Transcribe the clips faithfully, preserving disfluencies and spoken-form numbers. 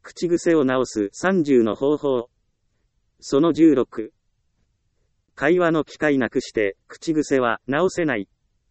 口癖を直すさんじゅうの方法。そのじゅうろく。会話の機会なくして口癖は直せない。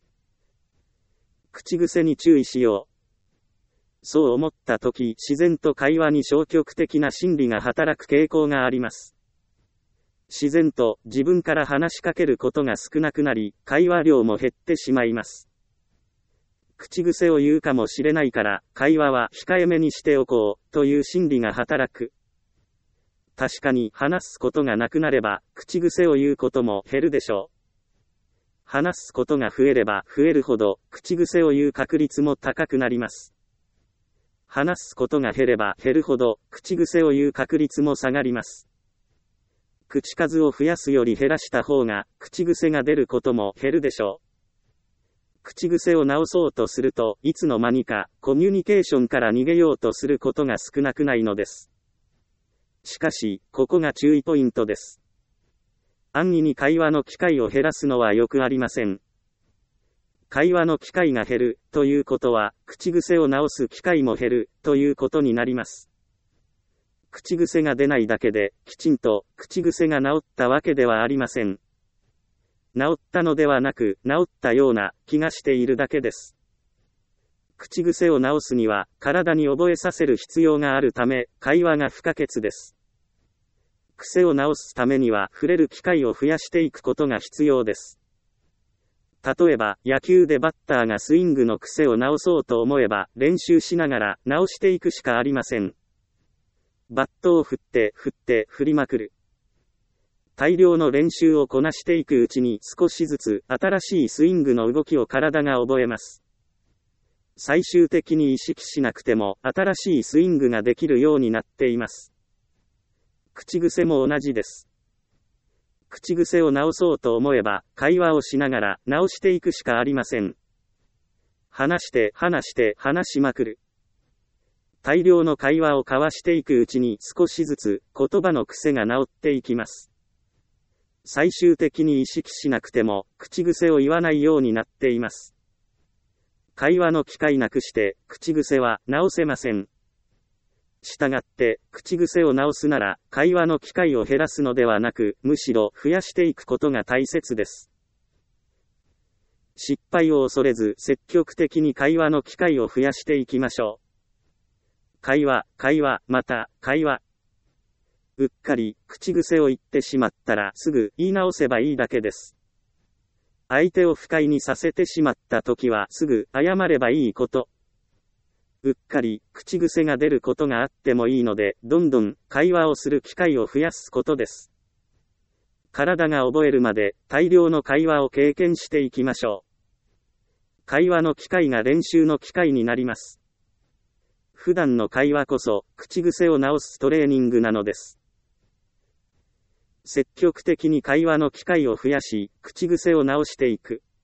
口癖に注意しよう。そう思ったとき、自然と会話に消極的な心理が働く傾向があります。自然と自分から話しかけることが少なくなり、会話量も減ってしまいます。口癖を言うかもしれないから、会話は控えめにしておこう、という心理が働く。確かに話すことがなくなれば、口癖を言うことも減るでしょう。話すことが増えれば増えるほど、口癖を言う確率も高くなります。話すことが減れば減るほど、口癖を言う確率も下がります。口数を増やすより減らした方が、口癖が出ることも減るでしょう。口癖を直そうとすると、いつの間にか、コミュニケーションから逃げようとすることが少なくないのです。しかし、ここが注意ポイントです。安易に会話の機会を減らすのはよくありません。会話の機会が減る、ということは、口癖を直す機会も減る、ということになります。口癖が出ないだけで、きちんと、口癖が治ったわけではありません。治ったのではなく、治ったような気がしているだけです。口癖を直すには、体に覚えさせる必要があるため、会話が不可欠です。癖を直すためには、触れる機会を増やしていくことが必要です。例えば、野球でバッターがスイングの癖を直そうと思えば、練習しながら直していくしかありません。バットを振って、振って、振りまくる。大量の練習をこなしていくうちに少しずつ新しいスイングの動きを体が覚えます。最終的に意識しなくても新しいスイングができるようになっています。口癖も同じです。口癖を直そうと思えば会話をしながら直していくしかありません。話して話して話しまくる。大量の会話を交わしていくうちに少しずつ言葉の癖が直っていきます。最終的に意識しなくても、口癖を言わないようになっています。会話の機会なくして、口癖は直せません。したがって、口癖を直すなら、会話の機会を減らすのではなく、むしろ増やしていくことが大切です。失敗を恐れず、積極的に会話の機会を増やしていきましょう。会話、会話、また、会話。うっかり、口癖を言ってしまったらすぐ言い直せばいいだけです。相手を不快にさせてしまった時はすぐ謝ればいいこと。うっかり、口癖が出ることがあってもいいので、どんどん会話をする機会を増やすことです。体が覚えるまで大量の会話を経験していきましょう。会話の機会が練習の機会になります。普段の会話こそ、口癖を直すトレーニングなのです。積極的に会話の機会を増やし、口癖を直していく。